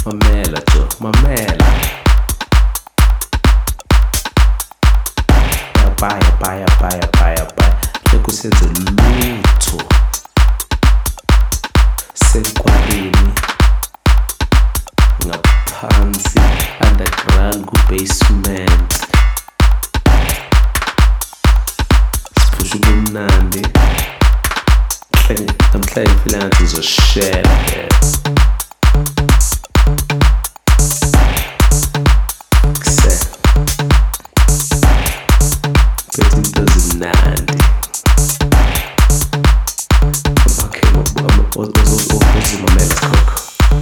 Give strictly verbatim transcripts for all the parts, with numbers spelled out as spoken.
mamela jo, mamela. Baya, baya, baya, baya, baya. Lokhu senze lutho. Sekwarini. Ngaphansi, underground, ku-basement. Siphusha ubumnandi. Namhlanje ngifila ngathi ngizoshare yes. Zimnandi. Okay, uzimamela Coco.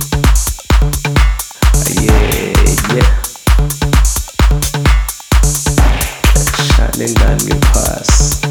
Yeah, yeah. Shining down your pass.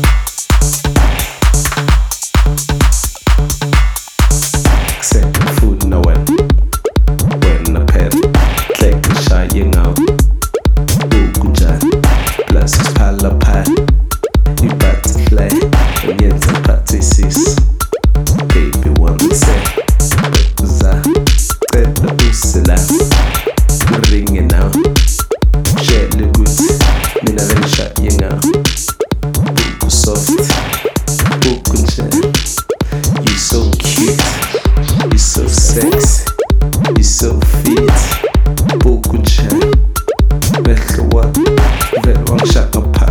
Accept food no when when a pen click the shining out. Ukunja plus palapan. You about to play, and yet I'm about to cease. Baby, one say, Za, Ted the Usila, ringing now. Share the good, Mina then shut you now. Book soft, book and share. You so cute, you so sexy, you so fit. Book and share. Better what, better one shot no pa.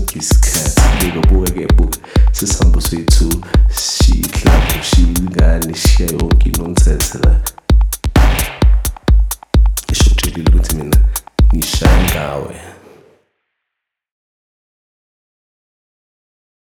sonke isikhathi buka buka ke buka sisambo swethu shiklapho shingane shiya yonke inongithethe la esho ukuthi mina ngishaya ngawe.